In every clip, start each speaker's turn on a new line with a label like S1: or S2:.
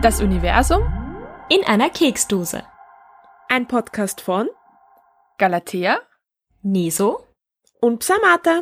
S1: Das Universum
S2: in einer Keksdose.
S3: Ein Podcast von
S1: Galatea,
S2: Neso
S3: und Psamata.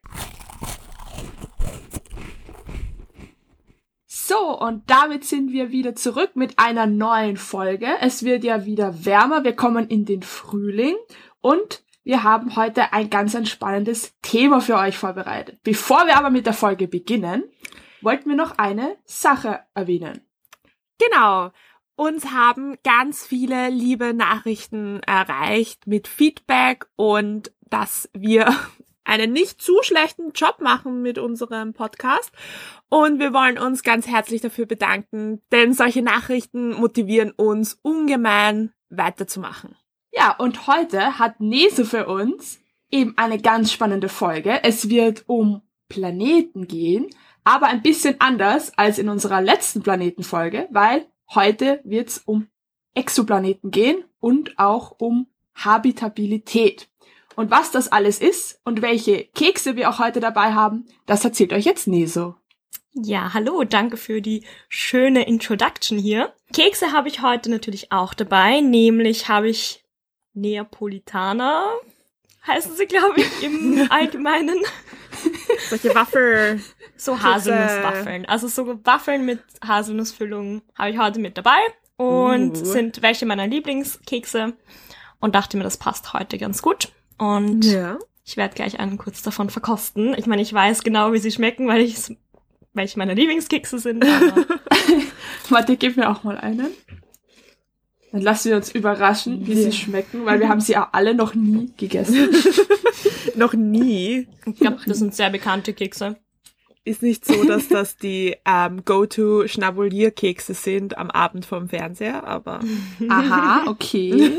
S1: So, und damit sind wir wieder zurück mit einer neuen Folge. Es wird ja wieder wärmer, wir kommen in den Frühling und wir haben heute ein ganz spannendes Thema für euch vorbereitet. Bevor wir aber mit der Folge beginnen, wollten wir noch eine Sache erwähnen.
S3: Genau. Uns haben ganz viele liebe Nachrichten erreicht mit Feedback und dass wir einen nicht zu schlechten Job machen mit unserem Podcast. Und wir wollen uns ganz herzlich dafür bedanken, denn solche Nachrichten motivieren uns ungemein weiterzumachen.
S1: Ja, und heute hat Neso für uns eben eine ganz spannende Folge. Es wird um Planeten gehen, aber ein bisschen anders als in unserer letzten Planetenfolge, weil heute wird's um Exoplaneten gehen und auch um Habitabilität. Und was das alles ist und welche Kekse wir auch heute dabei haben, das erzählt euch jetzt Neso.
S2: Ja, hallo, danke für die schöne Introduction hier. Kekse habe ich heute natürlich auch dabei, nämlich habe ich Neapolitaner, heißen sie, glaube ich, im Allgemeinen.
S3: Solche Waffel.
S2: So Haselnusswaffeln. Also so Waffeln mit Haselnussfüllung habe ich heute mit dabei und sind welche meiner Lieblingskekse und dachte mir, das passt heute ganz gut. Und Ich werde gleich einen kurz davon verkosten. Ich meine, ich weiß genau, wie sie schmecken, welche meiner Lieblingskekse sind. Aber
S1: Warte, gib mir auch mal einen. Dann lassen wir uns überraschen, wie sie schmecken, weil wir haben sie auch alle noch nie gegessen.
S3: Noch nie?
S2: Ich glaube, das sind sehr bekannte Kekse.
S3: Ist nicht so, dass das die Go-To-Schnabulier-Kekse sind am Abend vom Fernseher, aber...
S1: Aha, okay.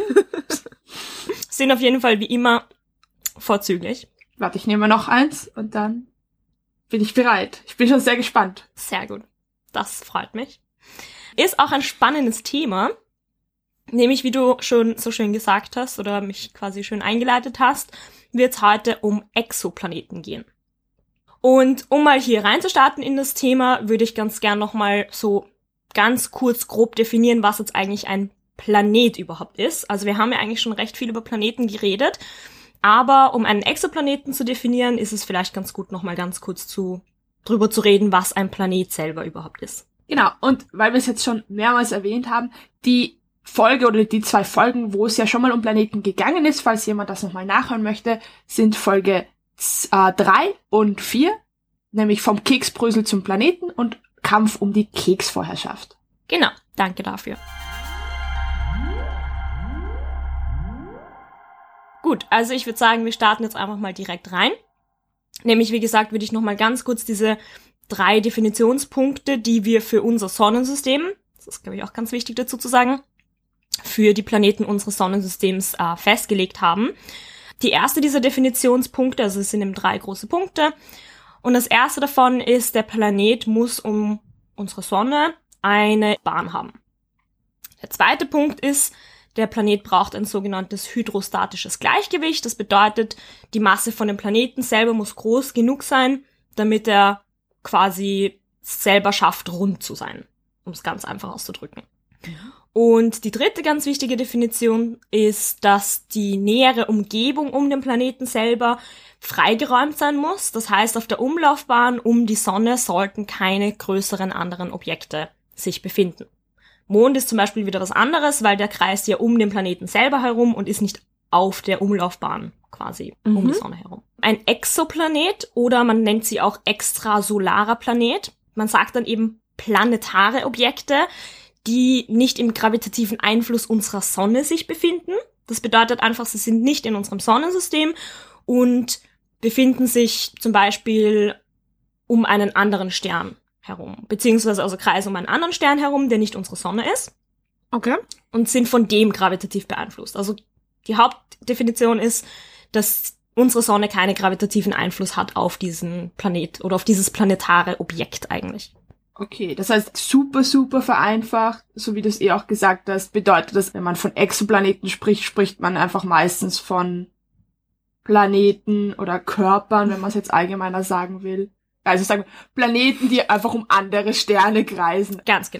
S2: Sind auf jeden Fall wie immer vorzüglich.
S1: Warte, ich nehme noch eins und dann bin ich bereit. Ich bin schon sehr gespannt.
S2: Sehr gut. Das freut mich. Ist auch ein spannendes Thema. Nämlich, wie du schon so schön gesagt hast oder mich quasi schön eingeleitet hast, wird es heute um Exoplaneten gehen. Und um mal hier reinzustarten in das Thema, würde ich ganz gern nochmal so ganz kurz grob definieren, was jetzt eigentlich ein Planet überhaupt ist. Also wir haben ja eigentlich schon recht viel über Planeten geredet, aber um einen Exoplaneten zu definieren, ist es vielleicht ganz gut, nochmal ganz kurz drüber zu reden, was ein Planet selber überhaupt ist.
S1: Genau, und weil wir es jetzt schon mehrmals erwähnt haben, die Folge oder die 2 Folgen, wo es ja schon mal um Planeten gegangen ist, falls jemand das nochmal nachhören möchte, sind Folge 3 und 4, nämlich vom Keksbrösel zum Planeten und Kampf um die Keksvorherrschaft.
S2: Genau, danke dafür. Gut, also ich würde sagen, wir starten jetzt einfach mal direkt rein. Nämlich, wie gesagt, würde ich nochmal ganz kurz diese 3 Definitionspunkte, die wir für unser Sonnensystem, das ist, glaube ich, auch ganz wichtig dazu zu sagen, für die Planeten unseres Sonnensystems festgelegt haben. Die erste dieser Definitionspunkte, also es sind eben 3 große Punkte. Und das erste davon ist, der Planet muss um unsere Sonne eine Bahn haben. Der zweite Punkt ist, der Planet braucht ein sogenanntes hydrostatisches Gleichgewicht. Das bedeutet, die Masse von dem Planeten selber muss groß genug sein, damit er quasi selber schafft, rund zu sein, um es ganz einfach auszudrücken. Und die dritte ganz wichtige Definition ist, dass die nähere Umgebung um den Planeten selber freigeräumt sein muss. Das heißt, auf der Umlaufbahn um die Sonne sollten keine größeren anderen Objekte sich befinden. Mond ist zum Beispiel wieder was anderes, weil der kreist ja um den Planeten selber herum und ist nicht auf der Umlaufbahn quasi um die Sonne herum. Ein Exoplanet oder man nennt sie auch extrasolarer Planet. Man sagt dann eben planetare Objekte, die nicht im gravitativen Einfluss unserer Sonne sich befinden. Das bedeutet einfach, sie sind nicht in unserem Sonnensystem und befinden sich zum Beispiel um einen anderen Stern herum, beziehungsweise also kreisen um einen anderen Stern herum, der nicht unsere Sonne ist.
S3: Okay.
S2: Und sind von dem gravitativ beeinflusst. Also die Hauptdefinition ist, dass unsere Sonne keinen gravitativen Einfluss hat auf diesen Planet oder auf dieses planetare Objekt eigentlich.
S1: Okay, das heißt super, super vereinfacht, so wie du es auch gesagt hast, bedeutet das, wenn man von Exoplaneten spricht, spricht man einfach meistens von Planeten oder Körpern, wenn man es jetzt allgemeiner sagen will. Also sagen wir Planeten, die einfach um andere Sterne kreisen.
S2: Ganz genau.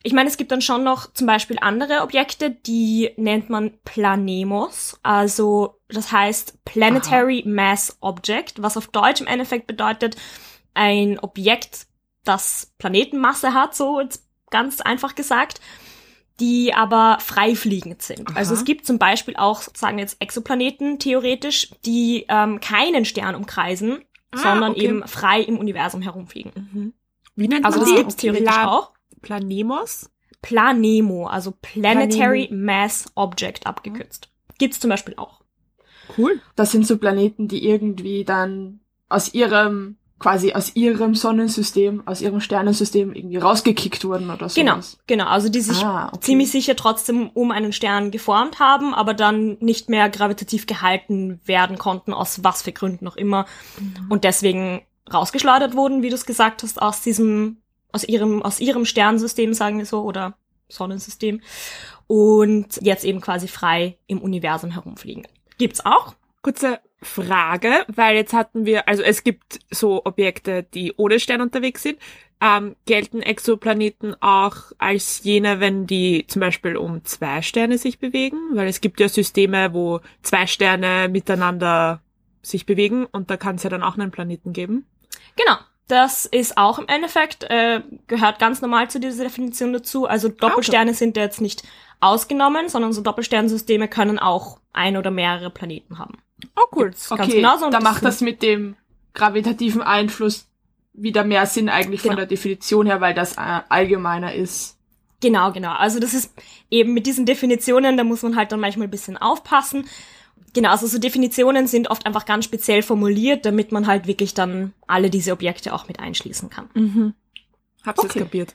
S2: Ich meine, es gibt dann schon noch zum Beispiel andere Objekte, die nennt man Planemos. Also das heißt Planetary Mass Object, was auf Deutsch im Endeffekt bedeutet, ein Objekt, das Planetenmasse hat, so jetzt ganz einfach gesagt, die aber frei fliegend sind.
S1: Aha.
S2: Also es gibt zum Beispiel auch, sagen wir jetzt Exoplaneten theoretisch, die keinen Stern umkreisen, sondern eben frei im Universum herumfliegen.
S3: Mhm. Wie nennt man
S2: Also das gibt es theoretisch auch.
S3: Planemos?
S2: Planemo, also Planetary Mass Object abgekürzt. Gibt's zum Beispiel auch.
S3: Cool.
S1: Das sind so Planeten, die irgendwie dann aus ihrem Sonnensystem, aus ihrem Sternensystem irgendwie rausgekickt wurden oder so.
S2: Genau, also die sich ziemlich sicher trotzdem um einen Stern geformt haben, aber dann nicht mehr gravitativ gehalten werden konnten, aus was für Gründen auch immer. Und deswegen rausgeschleudert wurden, wie du es gesagt hast, aus ihrem Sternensystem, sagen wir so, oder Sonnensystem. Und jetzt eben quasi frei im Universum herumfliegen. Gibt's auch.
S3: Kurze Frage, weil jetzt hatten wir, also es gibt so Objekte, die ohne Stern unterwegs sind. Gelten Exoplaneten auch als jene, wenn die zum Beispiel um 2 Sterne sich bewegen? Weil es gibt ja Systeme, wo 2 Sterne miteinander sich bewegen und da kann es ja dann auch einen Planeten geben.
S2: Genau. Das ist auch im Endeffekt, gehört ganz normal zu dieser Definition dazu. Also Doppelsterne sind da jetzt nicht ausgenommen, sondern so Doppelsternsysteme können auch ein oder mehrere Planeten haben.
S3: Oh, cool.
S2: Gibt's ganz genauso.
S1: Da macht das mit dem gravitativen Einfluss wieder mehr Sinn eigentlich von der Definition her, weil das allgemeiner ist.
S2: Genau. Also das ist eben mit diesen Definitionen, da muss man halt dann manchmal ein bisschen aufpassen. Genau, also so Definitionen sind oft einfach ganz speziell formuliert, damit man halt wirklich dann alle diese Objekte auch mit einschließen kann.
S3: Mhm. Hab's jetzt kapiert.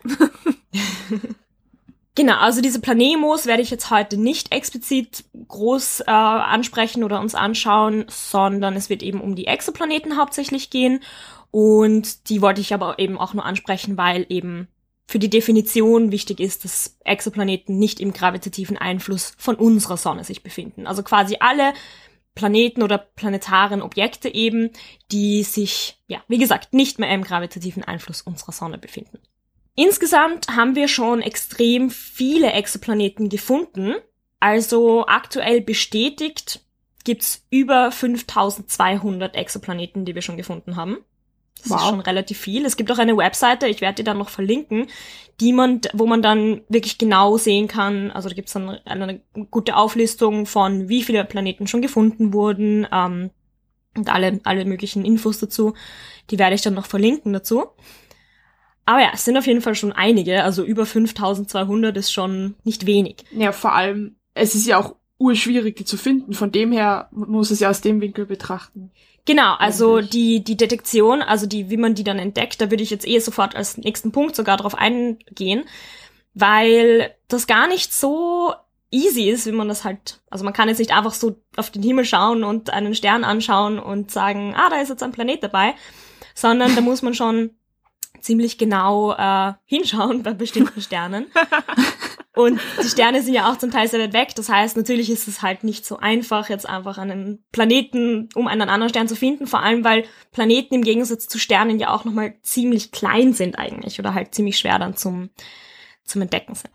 S2: Genau, also diese Planemos werde ich jetzt heute nicht explizit groß ansprechen oder uns anschauen, sondern es wird eben um die Exoplaneten hauptsächlich gehen. Und die wollte ich aber eben auch nur ansprechen, weil eben für die Definition wichtig ist, dass Exoplaneten nicht im gravitativen Einfluss von unserer Sonne sich befinden. Also quasi alle Planeten oder planetaren Objekte eben, die sich, ja, wie gesagt, nicht mehr im gravitativen Einfluss unserer Sonne befinden. Insgesamt haben wir schon extrem viele Exoplaneten gefunden. Also aktuell bestätigt gibt's über 5200 Exoplaneten, die wir schon gefunden haben. Das ist schon relativ viel. Es gibt auch eine Webseite, ich werde die dann noch verlinken, wo man dann wirklich genau sehen kann, also da gibt's dann eine gute Auflistung von, wie viele Planeten schon gefunden wurden, und alle möglichen Infos dazu. Die werde ich dann noch verlinken dazu. Aber ja, es sind auf jeden Fall schon einige, also über 5200 ist schon nicht wenig.
S1: Ja, vor allem, es ist ja auch urschwierig, die zu finden. Von dem her muss es ja aus dem Winkel betrachten.
S2: Genau, also die Detektion, also wie man die dann entdeckt, da würde ich jetzt sofort als nächsten Punkt sogar drauf eingehen, weil das gar nicht so easy ist, wie man das halt, also man kann jetzt nicht einfach so auf den Himmel schauen und einen Stern anschauen und sagen, da ist jetzt ein Planet dabei, sondern da muss man schon ziemlich genau hinschauen bei bestimmten Sternen. Und die Sterne sind ja auch zum Teil sehr weit weg. Das heißt, natürlich ist es halt nicht so einfach, jetzt einfach einen Planeten um einen anderen Stern zu finden. Vor allem, weil Planeten im Gegensatz zu Sternen ja auch nochmal ziemlich klein sind eigentlich. Oder halt ziemlich schwer dann zum Entdecken sind.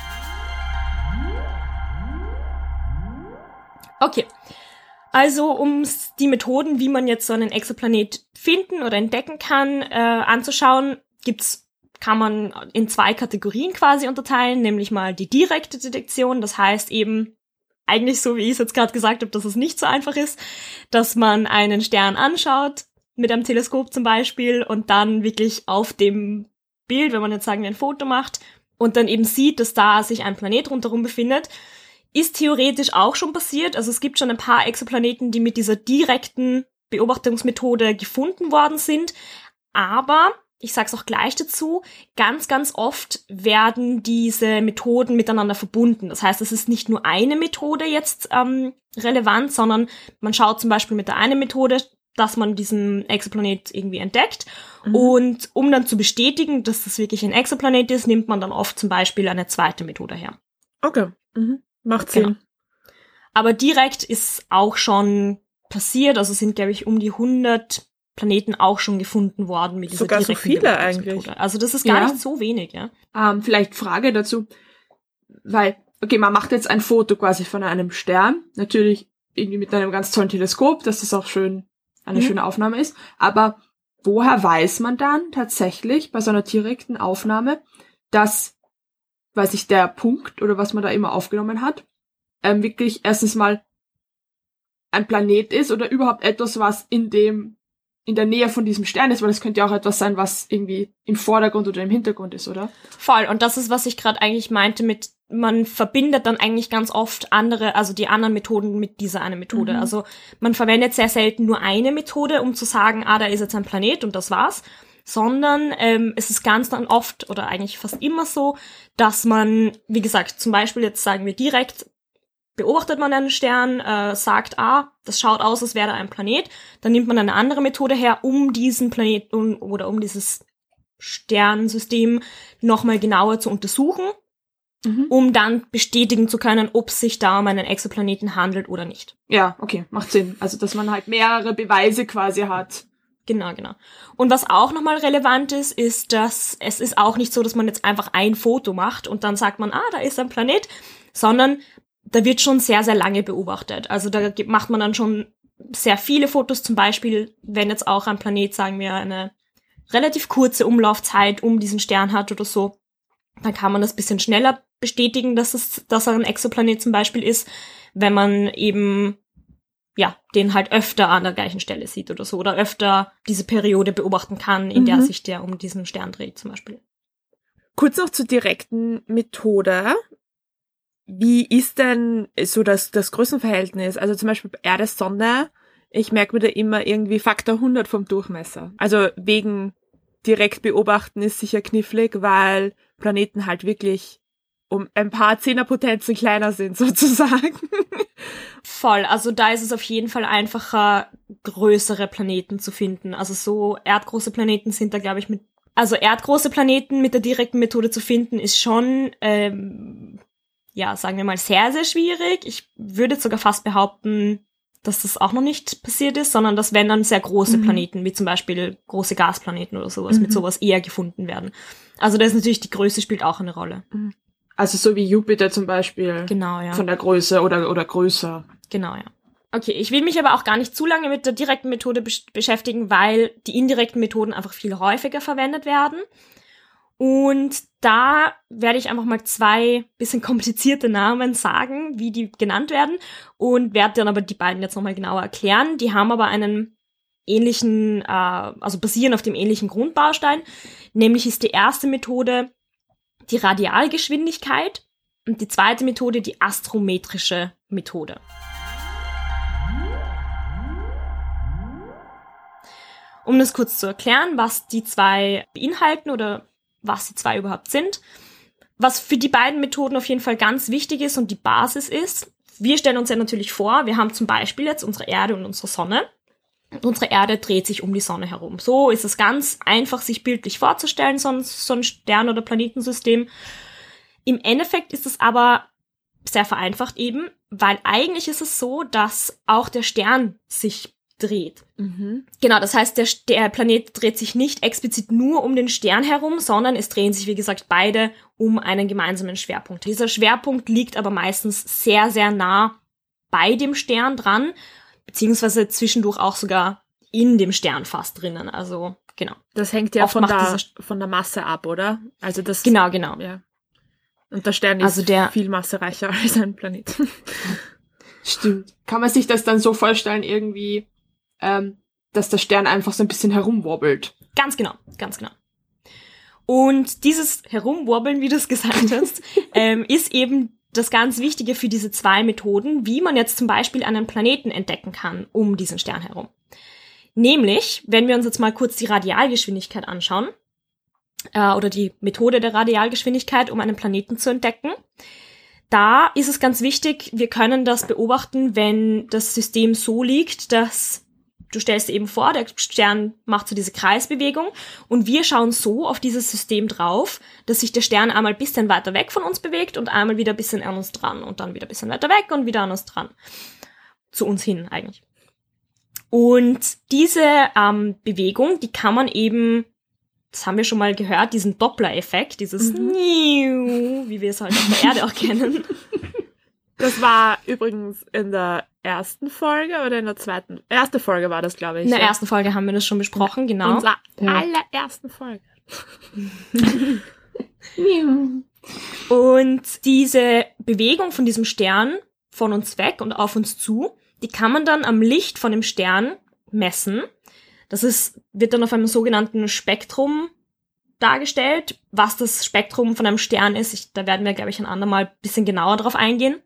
S2: Okay. Also, um die Methoden, wie man jetzt so einen Exoplanet finden oder entdecken kann, anzuschauen, kann man in 2 Kategorien quasi unterteilen, nämlich mal die direkte Detektion, das heißt eben, eigentlich so wie ich es jetzt gerade gesagt habe, dass es nicht so einfach ist, dass man einen Stern anschaut, mit einem Teleskop zum Beispiel, und dann wirklich auf dem Bild, wenn man jetzt sagen wir ein Foto macht, und dann eben sieht, dass da sich ein Planet rundherum befindet, ist theoretisch auch schon passiert. Also es gibt schon ein paar Exoplaneten, die mit dieser direkten Beobachtungsmethode gefunden worden sind, aber ich sag's auch gleich dazu, ganz, ganz oft werden diese Methoden miteinander verbunden. Das heißt, es ist nicht nur eine Methode jetzt relevant, sondern man schaut zum Beispiel mit der einen Methode, dass man diesen Exoplanet irgendwie entdeckt. Mhm. Und um dann zu bestätigen, dass das wirklich ein Exoplanet ist, nimmt man dann oft zum Beispiel eine zweite Methode her.
S3: Okay, macht Sinn.
S2: Genau. Aber direkt ist auch schon passiert, also sind, glaube ich, um die 100 Planeten auch schon gefunden worden mit dieser
S3: Sogar so
S2: direkten
S3: viele
S2: Beobachtungsmethode.
S3: eigentlich.
S2: Also das ist gar
S1: Ja.
S2: nicht so wenig, ja.
S1: Vielleicht Frage dazu, weil, okay, man macht jetzt ein Foto quasi von einem Stern, natürlich irgendwie mit einem ganz tollen Teleskop, dass das auch schön eine schöne Aufnahme ist, aber woher weiß man dann tatsächlich bei so einer direkten Aufnahme, dass, weiß ich, der Punkt oder was man da immer aufgenommen hat, wirklich erstens mal ein Planet ist oder überhaupt etwas, was in der Nähe von diesem Stern ist, weil das könnte ja auch etwas sein, was irgendwie im Vordergrund oder im Hintergrund ist, oder?
S2: Voll. Und das ist, was ich gerade eigentlich meinte mit, man verbindet dann eigentlich ganz oft die anderen Methoden mit dieser eine Methode.
S1: Mhm.
S2: Also man verwendet sehr selten nur eine Methode, um zu sagen, da ist jetzt ein Planet und das war's. Sondern es ist ganz dann oft oder eigentlich fast immer so, dass man, wie gesagt, zum Beispiel jetzt sagen wir direkt, beobachtet man einen Stern, sagt, das schaut aus, als wäre ein Planet, dann nimmt man eine andere Methode her, um diesen Planeten oder um dieses Sternensystem nochmal genauer zu untersuchen, um dann bestätigen zu können, ob es sich da um einen Exoplaneten handelt oder nicht.
S1: Ja, okay, macht Sinn. Also, dass man halt mehrere Beweise quasi hat.
S2: Genau. Und was auch nochmal relevant ist, dass es ist auch nicht so, dass man jetzt einfach ein Foto macht und dann sagt man, da ist ein Planet, sondern da wird schon sehr, sehr lange beobachtet. Also da macht man dann schon sehr viele Fotos, zum Beispiel, wenn jetzt auch ein Planet, sagen wir, eine relativ kurze Umlaufzeit um diesen Stern hat oder so, dann kann man das ein bisschen schneller bestätigen, dass er ein Exoplanet zum Beispiel ist, wenn man eben den halt öfter an der gleichen Stelle sieht oder so, oder öfter diese Periode beobachten kann, in der sich der um diesen Stern dreht zum Beispiel.
S3: Kurz noch zur direkten Methode. Wie ist denn so das Größenverhältnis? Also zum Beispiel Erde-Sonne, ich merke mir da immer irgendwie Faktor 100 vom Durchmesser. Also wegen direkt beobachten ist sicher knifflig, weil Planeten halt wirklich um ein paar Zehnerpotenzen kleiner sind sozusagen.
S2: Voll, also da ist es auf jeden Fall einfacher, größere Planeten zu finden. Also so erdgroße Planeten sind da, glaube ich, erdgroße Planeten mit der direkten Methode zu finden, ist schon, sagen wir mal, sehr, sehr schwierig. Ich würde sogar fast behaupten, dass das auch noch nicht passiert ist, sondern dass wenn dann sehr große Planeten, wie zum Beispiel große Gasplaneten oder sowas, mit sowas eher gefunden werden. Also da ist natürlich, die Größe spielt auch eine Rolle.
S1: Also so wie Jupiter zum Beispiel.
S2: Genau, ja.
S1: Von der Größe oder größer.
S2: Genau, ja. Okay, ich will mich aber auch gar nicht zu lange mit der direkten Methode beschäftigen, weil die indirekten Methoden einfach viel häufiger verwendet werden. Und da werde ich einfach mal 2 bisschen komplizierte Namen sagen, wie die genannt werden, und werde dann aber die beiden jetzt nochmal genauer erklären. Die haben aber einen ähnlichen, basieren auf dem ähnlichen Grundbaustein. Nämlich ist die erste Methode die Radialgeschwindigkeit und die zweite Methode die astrometrische Methode. Um das kurz zu erklären, was die 2 beinhalten oder was die 2 überhaupt sind. Was für die beiden Methoden auf jeden Fall ganz wichtig ist und die Basis ist, wir stellen uns ja natürlich vor, wir haben zum Beispiel jetzt unsere Erde und unsere Sonne. Und unsere Erde dreht sich um die Sonne herum. So ist es ganz einfach, sich bildlich vorzustellen, so ein Stern- oder Planetensystem. Im Endeffekt ist es aber sehr vereinfacht eben, weil eigentlich ist es so, dass auch der Stern sich dreht. Genau, das heißt, der Planet dreht sich nicht explizit nur um den Stern herum, sondern es drehen sich, wie gesagt, beide um einen gemeinsamen Schwerpunkt. Dieser Schwerpunkt liegt aber meistens sehr, sehr nah bei dem Stern dran, beziehungsweise zwischendurch auch sogar in dem Stern fast drinnen. Also, genau.
S3: Das hängt ja
S2: Oft
S3: von der Masse ab, oder? Also das.
S2: Genau.
S3: Ja. Und der Stern ist viel massereicher als ein Planet.
S1: Stimmt. Kann man sich das dann so vorstellen, irgendwie, dass der Stern einfach so ein bisschen herumwobbelt?
S2: Ganz genau. Und dieses Herumwobbeln, wie du es gesagt hast, ist eben das ganz Wichtige für diese 2 Methoden, wie man jetzt zum Beispiel einen Planeten entdecken kann um diesen Stern herum. Nämlich, wenn wir uns jetzt mal kurz die Radialgeschwindigkeit anschauen, oder die Methode der Radialgeschwindigkeit, um einen Planeten zu entdecken, da ist es ganz wichtig, wir können das beobachten, wenn das System so liegt, dass du stellst dir eben vor, der Stern macht so diese Kreisbewegung und wir schauen so auf dieses System drauf, dass sich der Stern einmal ein bisschen weiter weg von uns bewegt und einmal wieder ein bisschen an uns dran und dann wieder ein bisschen weiter weg und wieder an uns dran. Zu uns hin eigentlich. Und diese Bewegung, die kann man eben, das haben wir schon mal gehört, diesen Doppler-Effekt, dieses Niu, wie wir es halt auf der Erde auch kennen.
S3: Das war übrigens in der ersten Folge oder in der zweiten? Erste Folge war das, glaube ich.
S2: In der ersten Folge haben wir das schon besprochen, genau.
S3: Unserer allerersten Folge.
S2: Und diese Bewegung von diesem Stern von uns weg und auf uns zu, die kann man dann am Licht von dem Stern messen. Wird dann auf einem sogenannten Spektrum dargestellt. Was das Spektrum von einem Stern ist, da werden wir, glaube ich, ein andermal ein bisschen genauer drauf eingehen.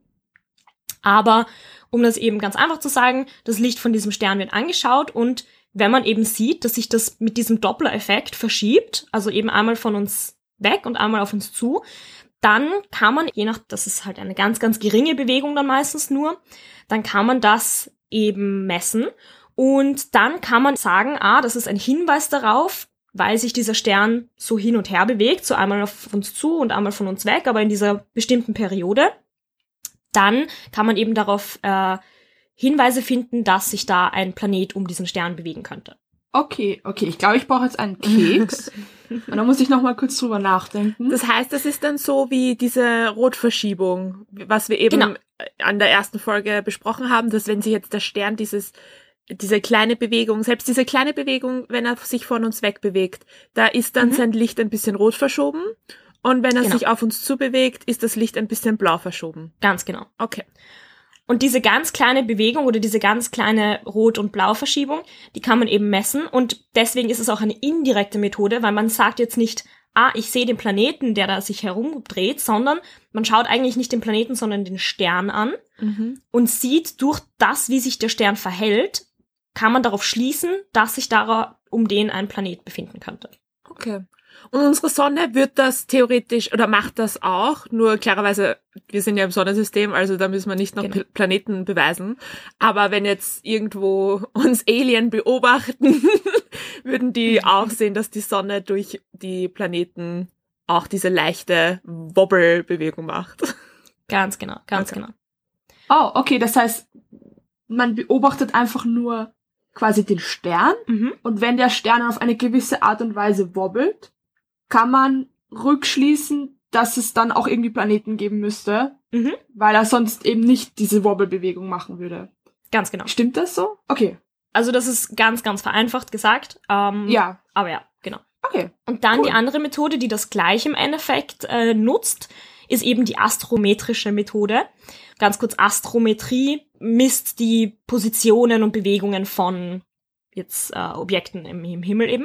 S2: Aber um das eben ganz einfach zu sagen, das Licht von diesem Stern wird angeschaut und wenn man eben sieht, dass sich das mit diesem Doppler-Effekt verschiebt, also eben einmal von uns weg und einmal auf uns zu, dann kann man, das ist halt eine ganz, ganz geringe Bewegung dann meistens nur, dann kann man das eben messen und dann kann man sagen, das ist ein Hinweis darauf, weil sich dieser Stern so hin und her bewegt, so einmal auf uns zu und einmal von uns weg, aber in dieser bestimmten Periode, dann kann man eben darauf Hinweise finden, dass sich da ein Planet um diesen Stern bewegen könnte.
S1: Okay. Ich glaube, ich brauche jetzt einen Keks. Und da muss ich noch mal kurz drüber nachdenken.
S3: Das heißt, das ist dann so wie diese Rotverschiebung, was wir eben an der ersten Folge besprochen haben, dass wenn sich jetzt der Stern diese kleine Bewegung, selbst diese kleine Bewegung, wenn er sich von uns wegbewegt, da ist dann sein Licht ein bisschen rot verschoben. Und wenn er sich auf uns zubewegt, ist das Licht ein bisschen blau verschoben.
S2: Ganz genau.
S3: Okay.
S2: Und diese ganz kleine Bewegung oder diese ganz kleine Rot- und Blau-Verschiebung, die kann man eben messen. Und deswegen ist es auch eine indirekte Methode, weil man sagt jetzt nicht, ich sehe den Planeten, der da sich herumdreht, sondern man schaut eigentlich nicht den Planeten, sondern den Stern an und sieht durch das, wie sich der Stern verhält, kann man darauf schließen, dass sich da um den ein Planet befinden könnte.
S3: Okay. Und unsere Sonne wird das theoretisch, oder macht das auch, nur klarerweise, wir sind ja im Sonnensystem, also da müssen wir nicht noch Planeten beweisen. Aber wenn jetzt irgendwo uns Alien beobachten, würden die auch sehen, dass die Sonne durch die Planeten auch diese leichte Wobble-Bewegung macht.
S2: Ganz genau, ganz genau.
S1: Oh, okay, das heißt, man beobachtet einfach nur quasi den Stern und wenn der Stern auf eine gewisse Art und Weise wobbelt, kann man rückschließen, dass es dann auch irgendwie Planeten geben müsste, weil er sonst eben nicht diese Wobbelbewegung machen würde.
S2: Ganz genau.
S1: Stimmt das so? Okay.
S2: Also das ist ganz, ganz vereinfacht gesagt.
S1: Ja.
S2: Aber ja, genau.
S1: Okay.
S2: Und dann die andere Methode, die das gleiche im Endeffekt nutzt, ist eben die astrometrische Methode. Ganz kurz, Astrometrie misst die Positionen und Bewegungen von jetzt Objekten im Himmel eben.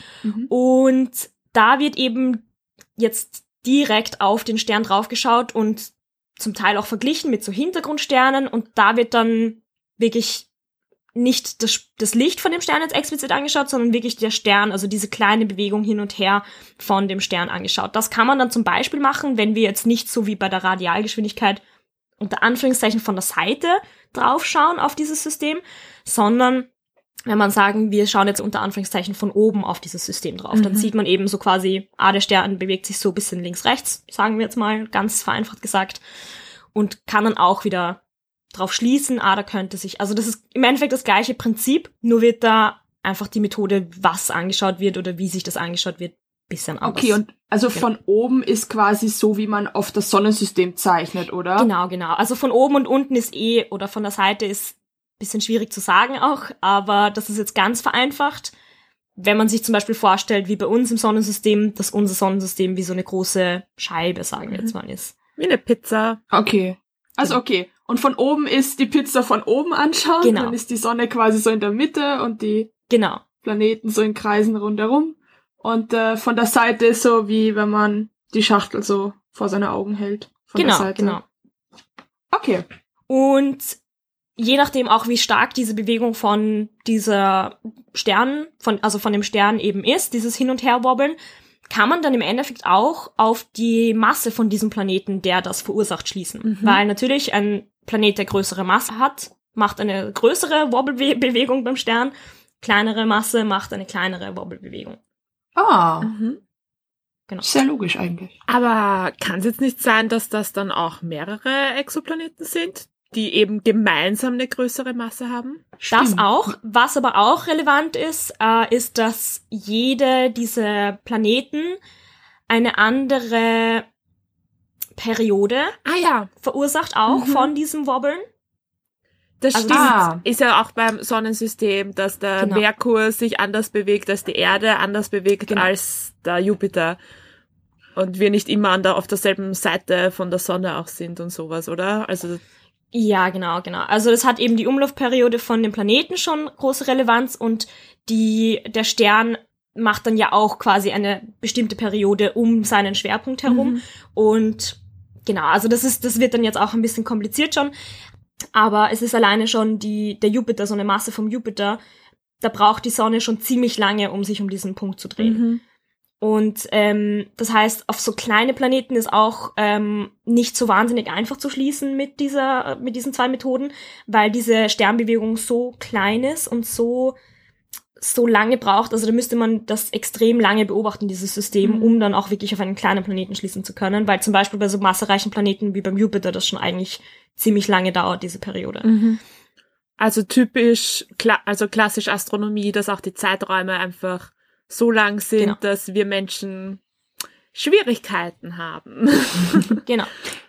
S2: Und da wird eben jetzt direkt auf den Stern draufgeschaut und zum Teil auch verglichen mit so Hintergrundsternen und da wird dann wirklich nicht das Licht von dem Stern jetzt explizit angeschaut, sondern wirklich der Stern, also diese kleine Bewegung hin und her von dem Stern angeschaut. Das kann man dann zum Beispiel machen, wenn wir jetzt nicht so wie bei der Radialgeschwindigkeit unter Anführungszeichen von der Seite draufschauen auf dieses System, sondern wenn man sagen, wir schauen jetzt unter Anführungszeichen von oben auf dieses System drauf, dann sieht man eben so quasi, der Stern bewegt sich so ein bisschen links, rechts, sagen wir jetzt mal, ganz vereinfacht gesagt, und kann dann auch wieder drauf schließen, da könnte sich, also das ist im Endeffekt das gleiche Prinzip, nur wird da einfach die Methode, was angeschaut wird oder wie sich das angeschaut wird, bisschen anders.
S1: Okay, und also von oben ist quasi so, wie man auf das Sonnensystem zeichnet, oder?
S2: Genau. Also von oben und unten ist oder von der Seite ist bisschen schwierig zu sagen auch, aber das ist jetzt ganz vereinfacht. Wenn man sich zum Beispiel vorstellt, wie bei uns im Sonnensystem, dass unser Sonnensystem wie so eine große Scheibe, sagen wir jetzt mal, ist.
S3: Wie eine Pizza.
S1: Okay. Also okay. Und von oben ist die Pizza von oben anschauen, dann ist die Sonne quasi so in der Mitte und die Planeten so in Kreisen rundherum. Und von der Seite ist so, wie wenn man die Schachtel so vor seine Augen hält. Von der Seite. Genau. Okay.
S2: Und je nachdem auch, wie stark diese Bewegung von dieser Stern, von dem Stern eben ist, dieses Hin- und Herwobbeln, kann man dann im Endeffekt auch auf die Masse von diesem Planeten, der das verursacht, schließen. Weil natürlich ein Planet, der größere Masse hat, macht eine größere Wobbelbewegung beim Stern, kleinere Masse macht eine kleinere Wobbelbewegung.
S1: Genau. Sehr logisch eigentlich.
S3: Aber kann es jetzt nicht sein, dass das dann auch mehrere Exoplaneten sind, die eben gemeinsam eine größere Masse haben?
S2: Das auch. Was aber auch relevant ist, ist, dass jede dieser Planeten eine andere Periode verursacht, auch von diesem Wobbeln.
S3: Das
S2: Also
S3: stimmt. Ist ja auch beim Sonnensystem, dass der
S2: Genau.
S3: Merkur sich anders bewegt, als die Erde anders bewegt als der Jupiter. Und wir nicht immer auf derselben Seite von der Sonne auch sind und sowas, oder? Also
S2: Ja, genau. Also das hat eben die Umlaufperiode von dem Planeten schon große Relevanz und der Stern macht dann ja auch quasi eine bestimmte Periode um seinen Schwerpunkt herum. Und genau, also das wird dann jetzt auch ein bisschen kompliziert schon. Aber es ist alleine schon der Jupiter, so eine Masse vom Jupiter, da braucht die Sonne schon ziemlich lange, um sich um diesen Punkt zu drehen. Und das heißt, auf so kleine Planeten ist auch nicht so wahnsinnig einfach zu schließen mit diesen zwei Methoden, weil diese Sternbewegung so klein ist und so lange braucht. Also da müsste man das extrem lange beobachten, dieses System, um dann auch wirklich auf einen kleinen Planeten schließen zu können, weil zum Beispiel bei so massereichen Planeten wie beim Jupiter das schon eigentlich ziemlich lange dauert, diese Periode.
S3: Also typisch, also klassisch Astronomie, dass auch die Zeiträume einfach so lang sind, dass wir Menschen Schwierigkeiten haben.
S2: Genau.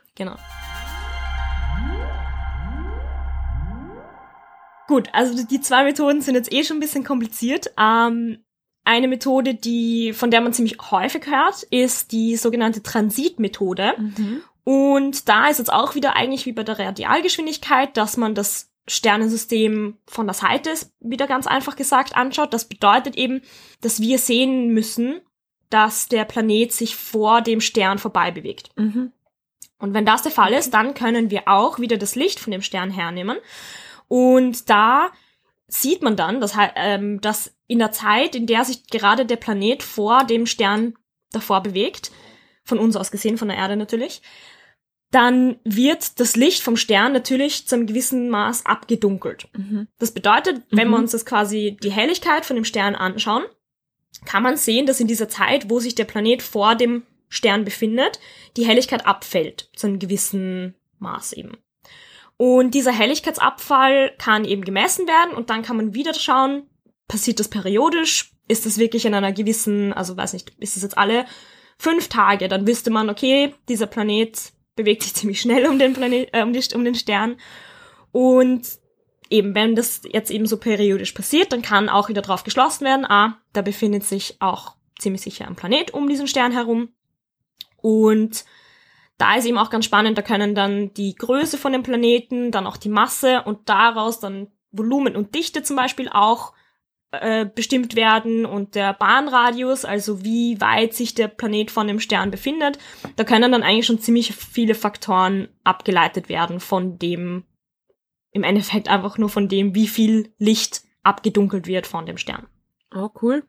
S2: Gut, also die zwei Methoden sind jetzt schon ein bisschen kompliziert. Eine Methode, von der man ziemlich häufig hört, ist die sogenannte Transitmethode. Und da ist jetzt auch wieder eigentlich wie bei der Radialgeschwindigkeit, dass man das Sternensystem von der Seite, wieder ganz einfach gesagt, anschaut. Das bedeutet eben, dass wir sehen müssen, dass der Planet sich vor dem Stern vorbei bewegt. Und wenn das der Fall ist, dann können wir auch wieder das Licht von dem Stern hernehmen. Und da sieht man dann, dass in der Zeit, in der sich gerade der Planet vor dem Stern davor bewegt, von uns aus gesehen, von der Erde natürlich, dann wird das Licht vom Stern natürlich zu einem gewissen Maß abgedunkelt. Das bedeutet, wenn wir uns das quasi die Helligkeit von dem Stern anschauen, kann man sehen, dass in dieser Zeit, wo sich der Planet vor dem Stern befindet, die Helligkeit abfällt, zu einem gewissen Maß eben. Und dieser Helligkeitsabfall kann eben gemessen werden und dann kann man wieder schauen, passiert das periodisch? Ist das wirklich in einer gewissen, also weiß nicht, ist das jetzt alle 5 Tage? Dann wüsste man, okay, dieser Planet bewegt sich ziemlich schnell um den Stern. Und eben, wenn das jetzt eben so periodisch passiert, dann kann auch wieder drauf geschlossen werden, da befindet sich auch ziemlich sicher ein Planet um diesen Stern herum. Und da ist eben auch ganz spannend, da können dann die Größe von dem Planeten, dann auch die Masse und daraus dann Volumen und Dichte zum Beispiel auch bestimmt werden und der Bahnradius, also wie weit sich der Planet von dem Stern befindet. Da können dann eigentlich schon ziemlich viele Faktoren abgeleitet werden von dem, im Endeffekt einfach nur von dem, wie viel Licht abgedunkelt wird von dem Stern.
S3: Oh, cool.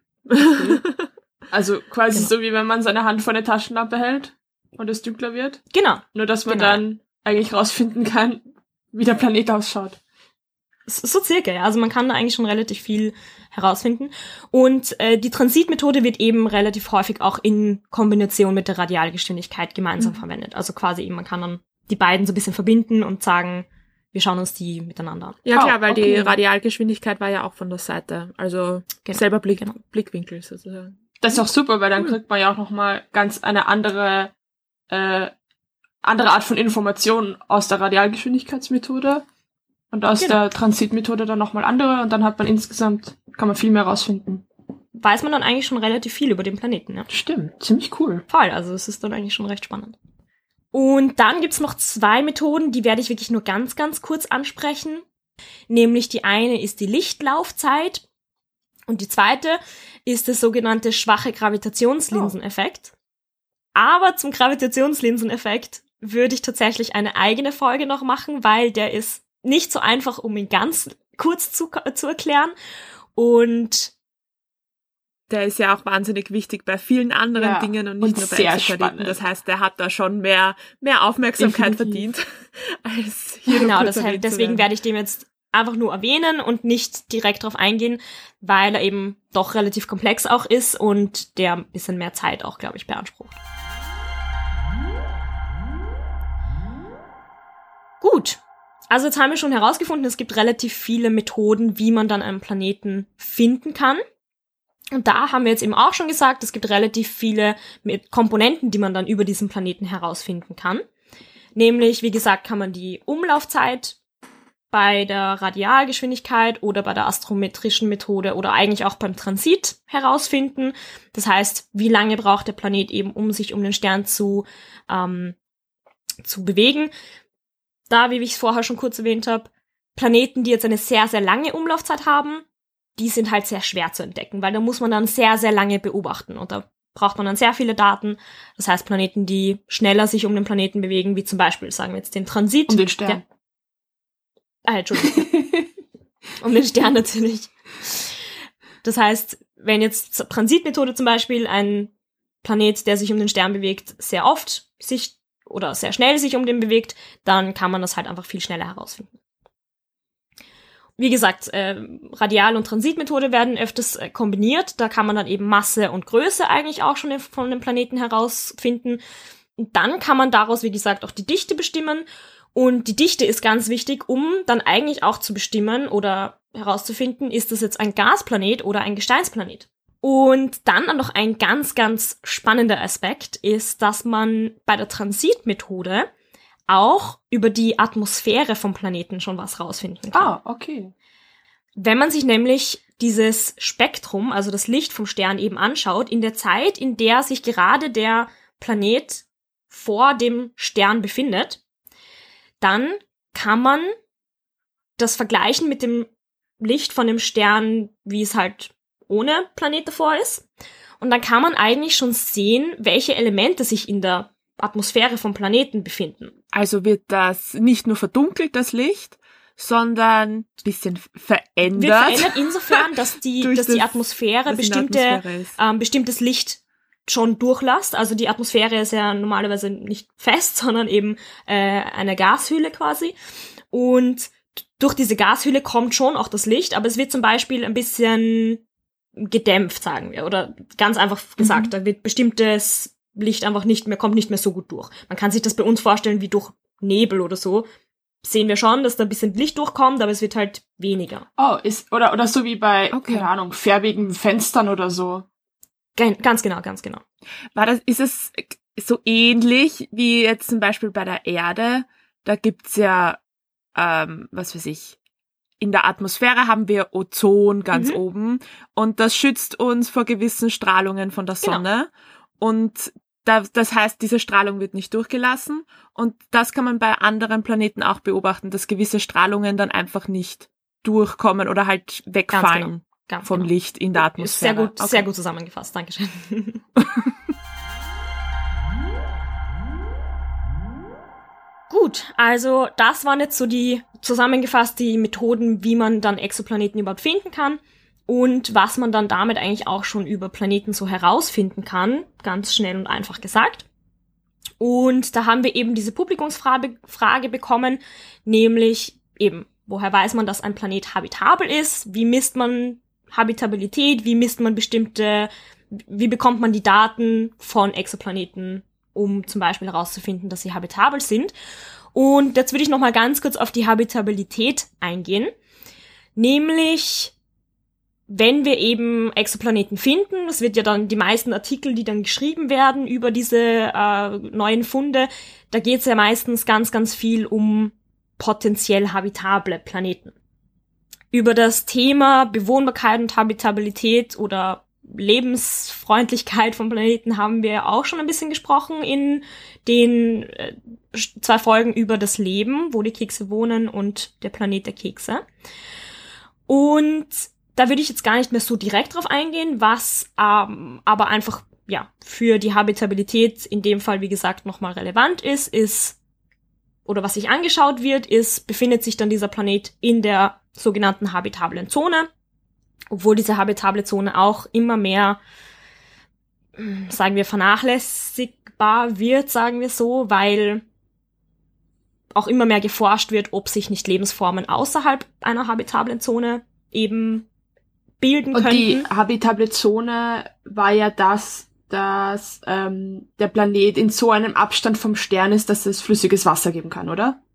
S1: Also quasi so, wie wenn man seine Hand vor eine Taschenlampe hält und es dunkler wird.
S2: Genau.
S1: Nur, dass man dann eigentlich rausfinden kann, wie der Planet ausschaut.
S2: So circa, ja. Also man kann da eigentlich schon relativ viel herausfinden. Und die Transitmethode wird eben relativ häufig auch in Kombination mit der Radialgeschwindigkeit gemeinsam verwendet. Also quasi eben, man kann dann die beiden so ein bisschen verbinden und sagen, wir schauen uns die miteinander an.
S3: Ja klar, weil die Radialgeschwindigkeit war ja auch von der Seite. Also selber Blickwinkel sozusagen.
S1: Das ist auch super, weil dann kriegt man ja auch nochmal ganz eine andere Art von Informationen aus der Radialgeschwindigkeitsmethode. Und aus der Transitmethode dann nochmal andere und dann hat man kann man viel mehr rausfinden.
S2: Weiß man dann eigentlich schon relativ viel über den Planeten, ja?
S1: Stimmt, ziemlich cool.
S2: Voll, also es ist dann eigentlich schon recht spannend. Und dann gibt's noch 2 Methoden, die werde ich wirklich nur ganz, ganz kurz ansprechen. Nämlich die eine ist die Lichtlaufzeit und die zweite ist der sogenannte schwache Gravitationslinseneffekt. Aber zum Gravitationslinseneffekt würde ich tatsächlich eine eigene Folge noch machen, weil der ist nicht so einfach, um ihn ganz kurz zu erklären. Und
S3: der ist ja auch wahnsinnig wichtig bei vielen anderen Dingen und nicht nur bei Exoplaneten. Das heißt, der hat da schon mehr Aufmerksamkeit verdient als hier.
S2: Genau, deswegen werde ich dem jetzt einfach nur erwähnen und nicht direkt drauf eingehen, weil er eben doch relativ komplex auch ist und der ein bisschen mehr Zeit auch, glaube ich, beansprucht. Gut. Also jetzt haben wir schon herausgefunden, es gibt relativ viele Methoden, wie man dann einen Planeten finden kann. Und da haben wir jetzt eben auch schon gesagt, es gibt relativ viele Komponenten, die man dann über diesen Planeten herausfinden kann. Nämlich, wie gesagt, kann man die Umlaufzeit bei der Radialgeschwindigkeit oder bei der astrometrischen Methode oder eigentlich auch beim Transit herausfinden. Das heißt, wie lange braucht der Planet eben, um sich um den Stern zu bewegen. Da, wie ich es vorher schon kurz erwähnt habe, Planeten, die jetzt eine sehr, sehr lange Umlaufzeit haben, die sind halt sehr schwer zu entdecken, weil da muss man dann sehr, sehr lange beobachten und da braucht man dann sehr viele Daten. Das heißt, Planeten, die schneller sich um den Planeten bewegen, wie zum Beispiel, sagen wir jetzt, den Transit.
S1: Um den Stern.
S2: Entschuldigung. Um den Stern natürlich. Das heißt, wenn jetzt Transitmethode zum Beispiel ein Planet, der sich um den Stern bewegt, sehr oft sich oder sehr schnell sich um den bewegt, dann kann man das halt einfach viel schneller herausfinden. Wie gesagt, Radial- und Transitmethode werden öfters kombiniert. Da kann man dann eben Masse und Größe eigentlich auch schon von dem Planeten herausfinden. Und dann kann man daraus, wie gesagt, auch die Dichte bestimmen. Und die Dichte ist ganz wichtig, um dann eigentlich auch zu bestimmen oder herauszufinden, ist das jetzt ein Gasplanet oder ein Gesteinsplanet. Und dann noch ein ganz, ganz spannender Aspekt ist, dass man bei der Transitmethode auch über die Atmosphäre vom Planeten schon was rausfinden kann.
S1: Ah, okay.
S2: Wenn man sich nämlich dieses Spektrum, also das Licht vom Stern eben anschaut, in der Zeit, in der sich gerade der Planet vor dem Stern befindet, dann kann man das vergleichen mit dem Licht von dem Stern, wie es halt ohne Planet davor ist. Und dann kann man eigentlich schon sehen, welche Elemente sich in der Atmosphäre vom Planeten befinden.
S3: Also wird das nicht nur verdunkelt, das Licht, sondern ein bisschen verändert.
S2: Wird verändert insofern, dass die Atmosphäre bestimmtes Licht schon durchlässt. Also die Atmosphäre ist ja normalerweise nicht fest, sondern eben eine Gashülle quasi. Und durch diese Gashülle kommt schon auch das Licht, aber es wird zum Beispiel ein bisschen gedämpft, sagen wir. Oder ganz einfach gesagt, da wird bestimmtes Licht einfach kommt nicht mehr so gut durch. Man kann sich das bei uns vorstellen wie durch Nebel oder so. Sehen wir schon, dass da ein bisschen Licht durchkommt, aber es wird halt weniger.
S1: Oh, oder so wie bei, keine Ahnung, färbigen Fenstern oder so.
S2: Ganz genau.
S3: Ist es so ähnlich wie jetzt zum Beispiel bei der Erde? Da gibt's ja, was weiß ich, in der Atmosphäre haben wir Ozon ganz oben und das schützt uns vor gewissen Strahlungen von der Sonne. Und das heißt, diese Strahlung wird nicht durchgelassen und das kann man bei anderen Planeten auch beobachten, dass gewisse Strahlungen dann einfach nicht durchkommen oder halt wegfallen vom Licht in der Atmosphäre.
S2: Sehr gut zusammengefasst, Dankeschön. Gut, also das waren jetzt so die Methoden, wie man dann Exoplaneten überhaupt finden kann. Und was man dann damit eigentlich auch schon über Planeten so herausfinden kann, ganz schnell und einfach gesagt. Und da haben wir eben diese Publikumsfrage bekommen, nämlich eben, woher weiß man, dass ein Planet habitabel ist? Wie misst man Habitabilität? Wie bekommt man die Daten von Exoplaneten, um zum Beispiel herauszufinden, dass sie habitabel sind? Und jetzt würde ich noch mal ganz kurz auf die Habitabilität eingehen. Nämlich, wenn wir eben Exoplaneten finden, das wird ja dann die meisten Artikel, die dann geschrieben werden über diese neuen Funde, da geht es ja meistens ganz, ganz viel um potenziell habitable Planeten. Über das Thema Bewohnbarkeit und Habitabilität oder Lebensfreundlichkeit von Planeten haben wir auch schon ein bisschen gesprochen in den 2 Folgen über das Leben, wo die Kekse wohnen und der Planet der Kekse. Und da würde ich jetzt gar nicht mehr so direkt drauf eingehen, was aber einfach für die Habitabilität in dem Fall, wie gesagt, nochmal relevant ist, oder was sich angeschaut wird, befindet sich dann dieser Planet in der sogenannten habitablen Zone, obwohl diese habitable Zone auch immer mehr, sagen wir, vernachlässigbar wird, sagen wir so, weil auch immer mehr geforscht wird, ob sich nicht Lebensformen außerhalb einer habitablen Zone eben bilden könnten.
S1: Und die habitable Zone war ja dass der Planet in so einem Abstand vom Stern ist, dass es flüssiges Wasser geben kann, oder?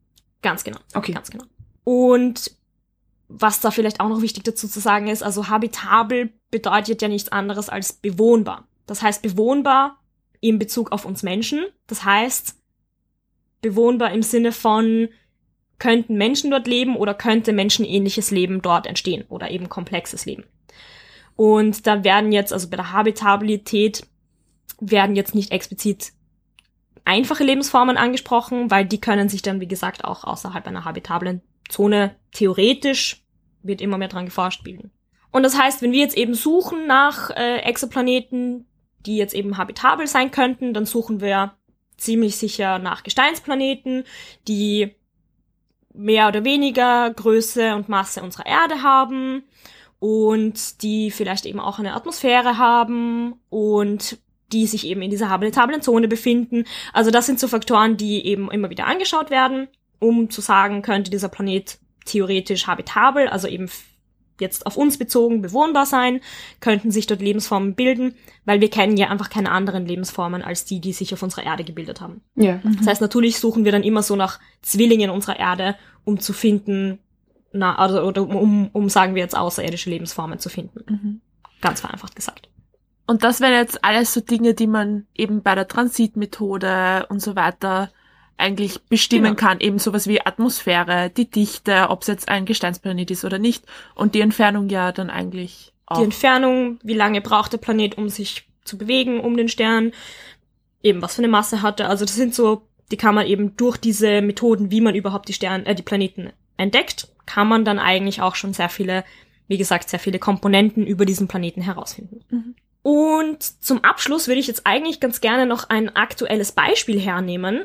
S2: Ganz genau.
S1: Okay.
S2: Ganz genau. Und was da vielleicht auch noch wichtig dazu zu sagen ist, also habitabel bedeutet ja nichts anderes als bewohnbar. Das heißt bewohnbar in Bezug auf uns Menschen. Das heißt bewohnbar im Sinne von, könnten Menschen dort leben oder könnte menschenähnliches Leben dort entstehen oder eben komplexes Leben. Und da werden jetzt, also bei der Habitabilität, werden jetzt nicht explizit einfache Lebensformen angesprochen, weil die können sich dann, wie gesagt, auch außerhalb einer habitablen Zone theoretisch, wird immer mehr dran geforscht, bilden. Und das heißt, wenn wir jetzt eben suchen nach Exoplaneten, die jetzt eben habitabel sein könnten, dann suchen wir ziemlich sicher nach Gesteinsplaneten, die mehr oder weniger Größe und Masse unserer Erde haben und die vielleicht eben auch eine Atmosphäre haben und die sich eben in dieser habitablen Zone befinden. Also das sind so Faktoren, die eben immer wieder angeschaut werden, um zu sagen, könnte dieser Planet theoretisch habitabel, also eben jetzt auf uns bezogen bewohnbar sein, könnten sich dort Lebensformen bilden, weil wir kennen ja einfach keine anderen Lebensformen als die, die sich auf unserer Erde gebildet haben.
S1: Ja.
S2: Das heißt, natürlich suchen wir dann immer so nach Zwillingen unserer Erde, um zu finden, um sagen wir jetzt, außerirdische Lebensformen zu finden.
S3: Mhm.
S2: Ganz vereinfacht gesagt.
S3: Und das wären jetzt alles so Dinge, die man eben bei der Transitmethode und so weiter eigentlich bestimmen kann. Eben sowas wie Atmosphäre, die Dichte, ob es jetzt ein Gesteinsplanet ist oder nicht. Und die Entfernung ja dann eigentlich auch.
S2: Die Entfernung, wie lange braucht der Planet, um sich zu bewegen um den Stern, eben was für eine Masse hat er. Also das sind so, die kann man eben durch diese Methoden, wie man überhaupt die Planeten entdeckt, kann man dann eigentlich auch schon sehr viele, wie gesagt, sehr viele Komponenten über diesen Planeten herausfinden.
S3: Mhm.
S2: Und zum Abschluss würde ich jetzt eigentlich ganz gerne noch ein aktuelles Beispiel hernehmen.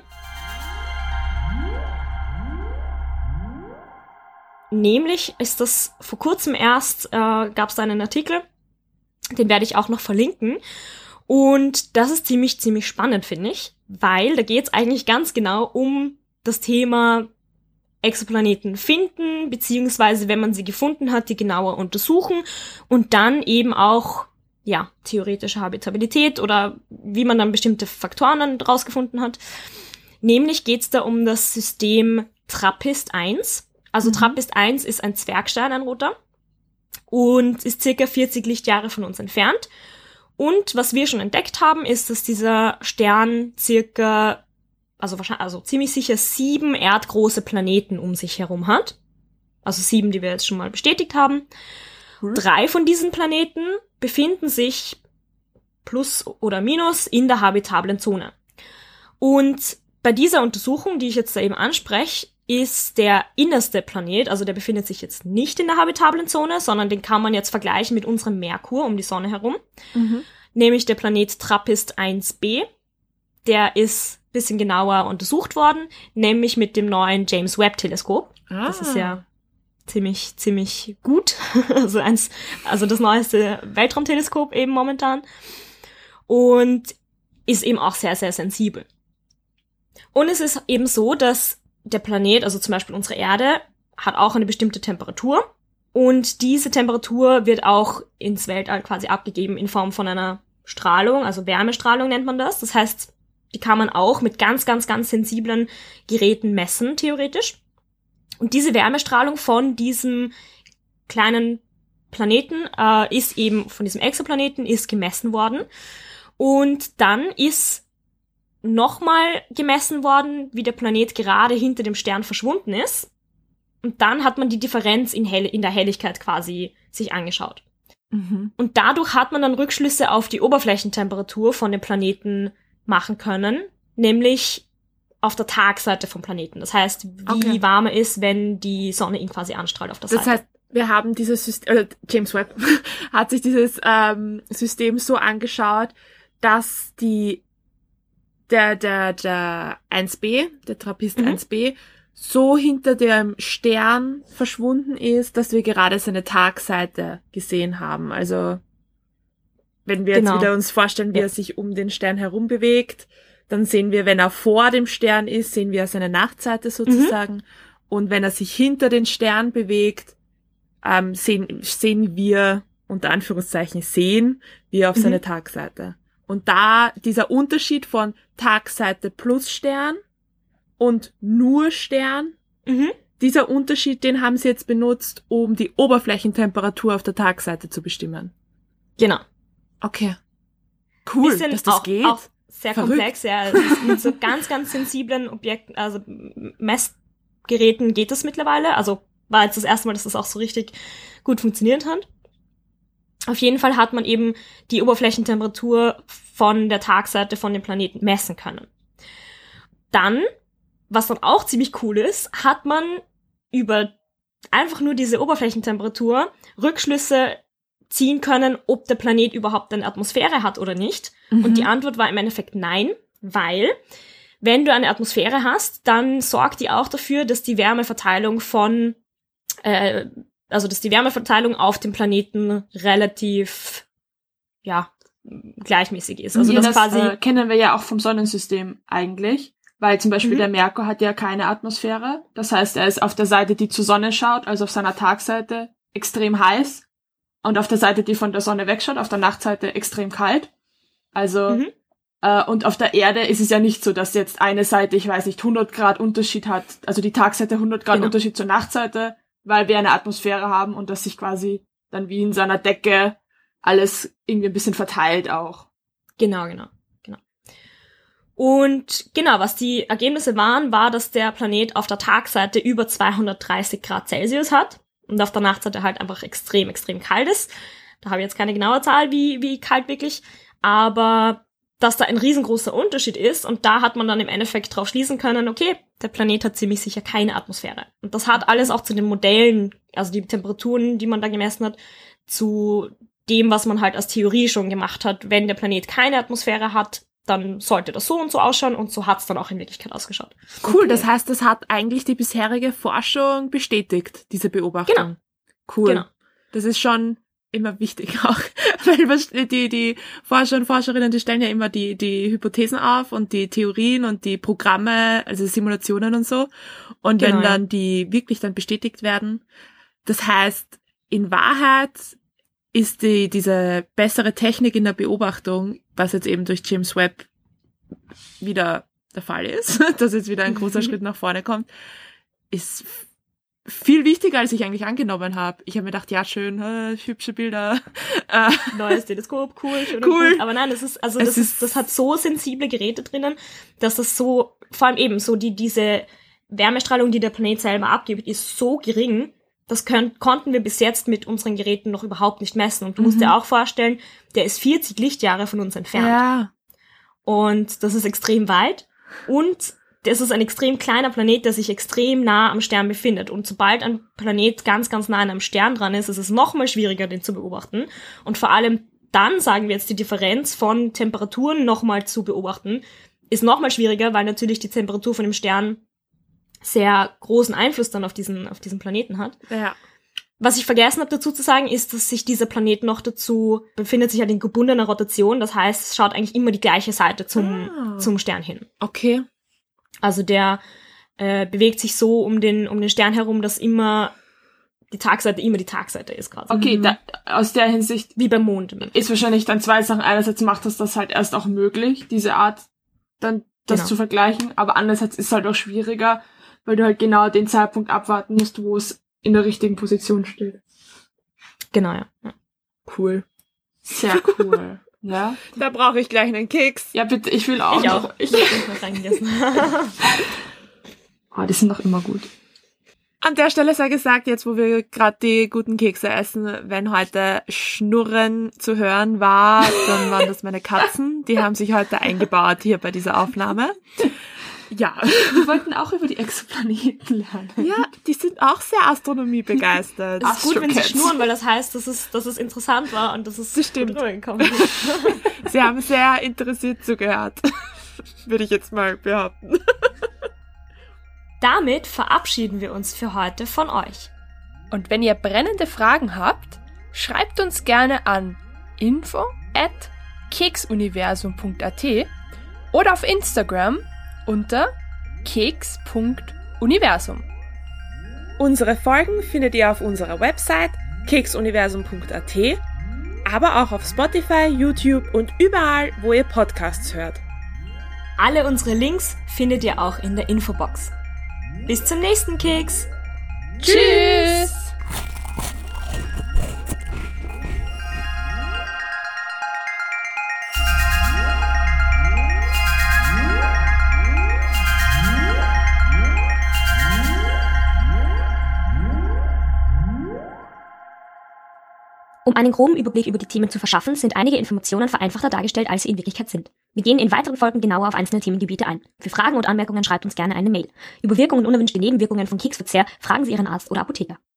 S2: Nämlich ist das vor kurzem erst, gab es da einen Artikel, den werde ich auch noch verlinken. Und das ist ziemlich, ziemlich spannend, finde ich, weil da geht es eigentlich ganz genau um das Thema Exoplaneten finden, beziehungsweise wenn man sie gefunden hat, die genauer untersuchen und dann eben auch, ja, theoretische Habitabilität oder wie man dann bestimmte Faktoren dann rausgefunden hat. Nämlich geht es da um das System TRAPPIST-1. Also TRAPPIST-1 ist ein Zwergstein, ein roter, und ist circa 40 Lichtjahre von uns entfernt. Und was wir schon entdeckt haben, ist, dass dieser Stern circa, also ziemlich sicher 7 erdgroße Planeten um sich herum hat. Also 7, die wir jetzt schon mal bestätigt haben. 3 von diesen Planeten befinden sich plus oder minus in der habitablen Zone. Und bei dieser Untersuchung, die ich jetzt da eben anspreche, ist der innerste Planet, also der befindet sich jetzt nicht in der habitablen Zone, sondern den kann man jetzt vergleichen mit unserem Merkur um die Sonne herum.
S3: Mhm.
S2: Nämlich der Planet TRAPPIST-1b. Der ist ein bisschen genauer untersucht worden, nämlich mit dem neuen James-Webb-Teleskop. Das ist ja ziemlich, ziemlich gut. Also das neueste Weltraumteleskop eben momentan. Und ist eben auch sehr, sehr sensibel. Und es ist eben so, dass der Planet, also zum Beispiel unsere Erde, hat auch eine bestimmte Temperatur. Und diese Temperatur wird auch ins Weltall quasi abgegeben in Form von einer Strahlung, also Wärmestrahlung nennt man das. Das heißt, die kann man auch mit ganz, ganz, ganz sensiblen Geräten messen, theoretisch. Und diese Wärmestrahlung von diesem kleinen Planeten ist eben, von diesem Exoplaneten, ist gemessen worden. Und dann ist nochmal gemessen worden, wie der Planet gerade hinter dem Stern verschwunden ist. Und dann hat man die Differenz in der Helligkeit quasi sich angeschaut.
S3: Mhm.
S2: Und dadurch hat man dann Rückschlüsse auf die Oberflächentemperatur von dem Planeten machen können, nämlich auf der Tagseite vom Planeten. Das heißt, wie warm er ist, wenn die Sonne ihn quasi anstrahlt auf der Seite.
S3: Das heißt, wir haben dieses System, James Webb hat sich dieses System so angeschaut, dass der 1b, der TRAPPIST 1b, so hinter dem Stern verschwunden ist, dass wir gerade seine Tagseite gesehen haben. Also, wenn wir jetzt wieder uns vorstellen, wie er sich um den Stern herum bewegt, dann sehen wir, wenn er vor dem Stern ist, sehen wir seine Nachtseite sozusagen. Und wenn er sich hinter den Stern bewegt, sehen wir, unter Anführungszeichen, wie auf seine Tagseite. Und da dieser Unterschied von Tagseite plus Stern und nur Stern Dieser Unterschied, den haben sie jetzt benutzt, um die Oberflächentemperatur auf der Tagseite zu bestimmen.
S2: Genau.
S3: Okay. Cool,
S2: Bisschen
S3: dass das
S2: auch,
S3: geht.
S2: Auch sehr
S3: Verrückt.
S2: komplex, ja. Es ist mit so ganz, ganz sensiblen Objekten, also Messgeräten geht das mittlerweile. Also war jetzt das erste Mal, dass das auch so richtig gut funktioniert hat. Auf jeden Fall hat man eben die Oberflächentemperatur von der Tagseite von dem Planeten messen können. Dann, was dann auch ziemlich cool ist, hat man über einfach nur diese Oberflächentemperatur Rückschlüsse ziehen können, ob der Planet überhaupt eine Atmosphäre hat oder nicht. Und die Antwort war im Endeffekt nein, weil wenn du eine Atmosphäre hast, dann sorgt die auch dafür, dass die Wärmeverteilung dass die Wärmeverteilung auf dem Planeten relativ, gleichmäßig ist. Also das quasi
S1: kennen wir ja auch vom Sonnensystem eigentlich, weil zum Beispiel der Merkur hat ja keine Atmosphäre. Das heißt, er ist auf der Seite, die zur Sonne schaut, also auf seiner Tagseite, extrem heiß und auf der Seite, die von der Sonne wegschaut, auf der Nachtseite extrem kalt. Also und auf der Erde ist es ja nicht so, dass jetzt eine Seite, 100 Grad Unterschied hat, also die Tagseite 100 Grad Unterschied zur Nachtseite, weil wir eine Atmosphäre haben und das sich quasi dann wie in seiner Decke alles irgendwie ein bisschen verteilt auch.
S2: Genau. Und genau, was die Ergebnisse waren, war, dass der Planet auf der Tagseite über 230 Grad Celsius hat und auf der Nachtseite halt einfach extrem, extrem kalt ist. Da habe ich jetzt keine genaue Zahl, wie kalt wirklich, aber dass da ein riesengroßer Unterschied ist und da hat man dann im Endeffekt drauf schließen können, okay, der Planet hat ziemlich sicher keine Atmosphäre. Und das hat alles auch zu den Modellen, also die Temperaturen, die man da gemessen hat, zu dem, was man halt als Theorie schon gemacht hat. Wenn der Planet keine Atmosphäre hat, dann sollte das so und so ausschauen und so hat's dann auch in Wirklichkeit ausgeschaut.
S3: Cool, das heißt, das hat eigentlich die bisherige Forschung bestätigt, diese Beobachtung.
S2: Genau.
S3: Cool.
S2: Genau.
S3: Das ist schon immer wichtig auch, weil die Forscher und Forscherinnen, die stellen ja immer die Hypothesen auf und die Theorien und die Programme, also Simulationen und so. Und wenn dann die wirklich dann bestätigt werden, das heißt, in Wahrheit ist diese bessere Technik in der Beobachtung, was jetzt eben durch James Webb wieder der Fall ist, dass jetzt wieder ein großer Schritt nach vorne kommt, ist viel wichtiger, als ich eigentlich angenommen habe. Ich habe mir gedacht, ja, schön, hübsche Bilder.
S2: Neues Teleskop, cool, schön
S3: cool.
S2: Und gut. Aber nein, das hat so sensible Geräte drinnen, dass das so, vor allem eben so diese Wärmestrahlung, die der Planet selber abgibt, ist so gering, das konnten wir bis jetzt mit unseren Geräten noch überhaupt nicht messen. Und du musst dir auch vorstellen, der ist 40 Lichtjahre von uns entfernt.
S3: Ja.
S2: Und das ist extrem weit. Und das ist ein extrem kleiner Planet, der sich extrem nah am Stern befindet. Und sobald ein Planet ganz, ganz nah an einem Stern dran ist es noch mal schwieriger, den zu beobachten. Und vor allem dann, sagen wir jetzt, die Differenz von Temperaturen noch mal zu beobachten, ist noch mal schwieriger, weil natürlich die Temperatur von dem Stern sehr großen Einfluss dann auf diesen Planeten hat.
S3: Ja.
S2: Was ich vergessen habe dazu zu sagen, ist, dass sich dieser Planet noch dazu befindet sich halt in gebundener Rotation. Das heißt, es schaut eigentlich immer die gleiche Seite zum Stern hin.
S3: Okay.
S2: Also der bewegt sich so um den Stern herum, dass immer die Tagseite ist gerade.
S1: Okay, aus der Hinsicht
S2: wie beim Mond.
S1: Ist wahrscheinlich dann zwei Sachen. Einerseits macht das halt erst auch möglich, diese Art dann das zu vergleichen. Aber andererseits ist es halt auch schwieriger, weil du halt genau den Zeitpunkt abwarten musst, wo es in der richtigen Position steht.
S2: Genau, ja.
S3: Cool.
S1: Sehr cool. Ja.
S3: Da brauche ich gleich einen Keks.
S1: Ja, bitte, ich will auch.
S2: Ich auch. Ich will noch reingegessen.
S1: Die sind doch immer gut.
S3: An der Stelle sei gesagt, jetzt wo wir gerade die guten Kekse essen, wenn heute Schnurren zu hören war, dann waren das meine Katzen. Die haben sich heute eingebaut hier bei dieser Aufnahme. Ja.
S1: Wir wollten auch über die Exoplaneten lernen.
S3: Ja, die sind auch sehr astronomiebegeistert.
S2: Es ist gut, wenn sie schnurren, weil das heißt, dass es interessant war und dass es
S3: das stimmt.
S2: gut rübergekommen ist.
S3: Sie haben sehr interessiert zugehört, würde ich jetzt mal behaupten.
S2: Damit verabschieden wir uns für heute von euch.
S4: Und wenn ihr brennende Fragen habt, schreibt uns gerne an info@keksuniversum.at oder auf Instagram unter keks.universum.
S3: Unsere Folgen findet ihr auf unserer Website keksuniversum.at, aber auch auf Spotify, YouTube und überall, wo ihr Podcasts hört.
S2: Alle unsere Links findet ihr auch in der Infobox. Bis zum nächsten Keks.
S4: Tschüss!
S5: Um einen groben Überblick über die Themen zu verschaffen, sind einige Informationen vereinfachter dargestellt, als sie in Wirklichkeit sind. Wir gehen in weiteren Folgen genauer auf einzelne Themengebiete ein. Für Fragen und Anmerkungen schreibt uns gerne eine Mail. Über Wirkungen und unerwünschte Nebenwirkungen von Keksverzehr fragen Sie Ihren Arzt oder Apotheker.